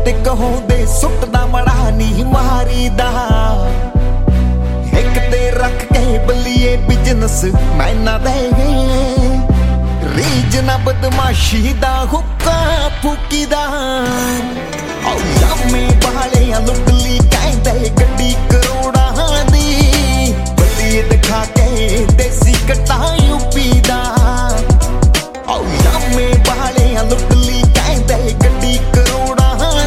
ਤੇ ਕਹਾਉਂਦੇ ਸੁੱਟਦਾ ਮੜਾ ਨਹੀਂ ਮਾਰੀਦਾ ਇੱਕ ਤੇ ਰੱਖ ਕੇ ਬੱਲੀਏ ਬਿਜ਼ਨਸ ਮੈਂ ਨਾ ਦੇ ਰੀਜ ਨਾ ਬਦਮਾਸ਼ੀ ਦਾ ਹੁੱਕਾ ਫੂਕੀਦਾ ਲਾਮੇ ਬਾਲਿਆਂ ਲੁੱਟ ਲਈ ਕਹਿੰਦੇ ਗੱਡੀ ਕਰੋੜਾਂ ਦੀ ਬੱਲੀਏ ਦਿਖਾ ਕੇ ਦੇਸੀ ਕਟਾਈ